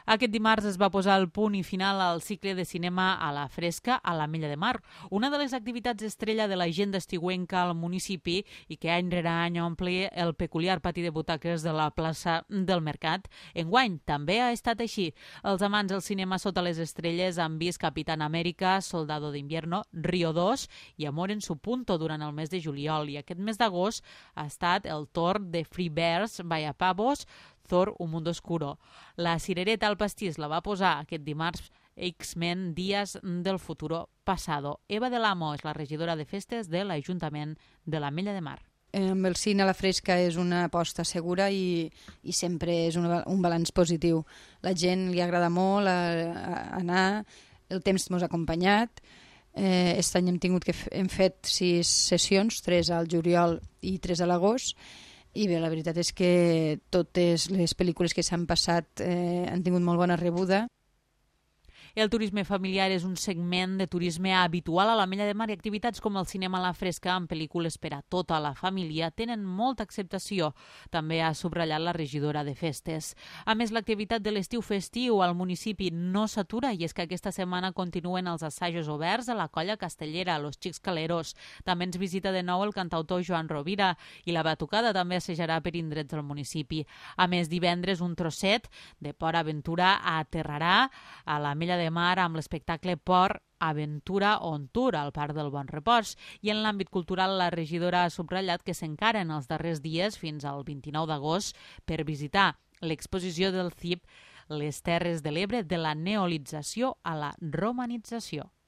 Aquest dimarts es va posar el punt i final al cicle de cinema a la fresca a l'Ametlla de Mar, una de les activitats estrella de l'agenda estiuenca al municipi i que any rere any omple el peculiar pati de butaques de la plaça del Mercat. Enguany també ha estat així. Els amants del cinema sota les estrelles han vist Capitán América, Soldado de Invierno, Río 2 i Amor en su punto durant el mes de juliol. I aquest mes d'agost ha estat el torn de Free Bears, Vaya Pavos, Thor, Un Mundo Oscuro. La cirereta al pastís la va posar aquest dimarts X-Men Días del Futuro Pasado. Eva del Amo és la regidora de festes de l'Ajuntament de l'Ametlla de Mar. Amb el cine a la fresca és una aposta segura i sempre és un balanç positiu. La gent li agrada molt anar, el temps ens ha acompanyat. Aquest any hem fet 6 sessions, 3 al juliol i 3 a l'agost, i bé, la veritat és que totes les pel·lícules que s'han passat han tingut molt bona rebuda. El turisme familiar és un segment de turisme habitual a l'Ametlla de Mar i activitats com el cinema a la fresca amb pel·lícules per a tota la família tenen molta acceptació, també ha subratllat la regidora de festes. A més, l'activitat de l'estiu festiu al municipi no s'atura i és que aquesta setmana continuen els assajos oberts a la colla castellera, Los Xics Caleros. També ens visita de nou el cantautor Joan Rovira i la batucada també assajarà per indrets del municipi. A més, divendres un trosset de Port Aventura aterrarà a l'Ametlla de Mar amb l'espectacle Port Aventura on Tour al Parc del Bon Repòs. I en l'àmbit cultural, la regidora ha subratllat que s'encaren els darrers dies fins al 29 d'agost per visitar l'exposició del CIP Les Terres de l'Ebre de la neolització a la romanització.